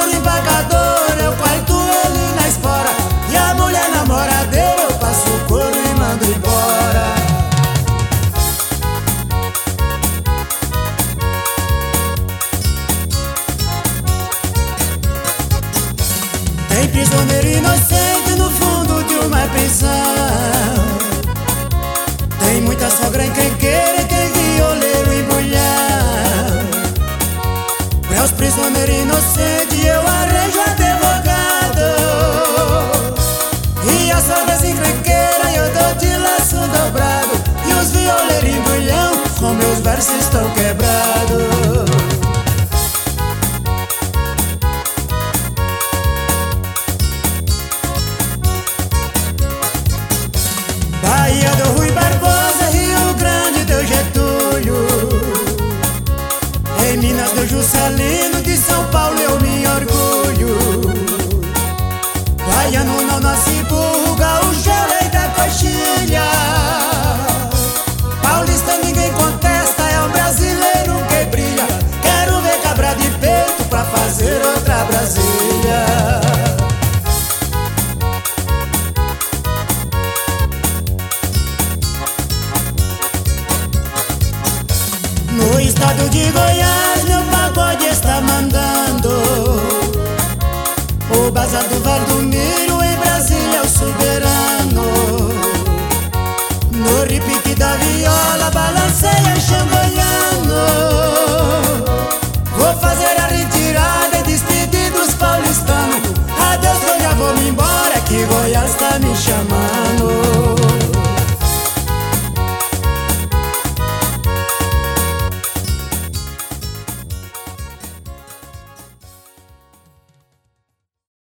couro embarcador, eu quarto ele na espora. E a mulher namoradeira, eu passo o couro e mando embora. Tem prisioneiro inocente no fundo de uma prisão. Tem muita sogra encrenqueira e tem violeiro embrulhão. Pra os prisioneiros inocentes eu arranjo advogado. E as sogras encrenqueiras eu dou de laço dobrado. E os violeiros embrulhão com meus versos estão quebrados. Bahia do Rui Barbosa, Rio Grande do Getúlio, em Minas do Juscelino, de São Paulo eu me orgulho. Baiano não nasce burro, gaúcho é lei da coxilha. Paulista ninguém contesta, é um brasileiro que brilha. Quero ver cabra de peito pra fazer outra Brasília. No estado de Goiás, meu pagode está mandando. O bazar do Valdomiro, em Brasília é o soberano. No repique da viola, balanceia xangoiano. Vou fazer a retirada e despedir dos paulistanos. Adeus que eu já vou me embora, que Goiás tá me chamando.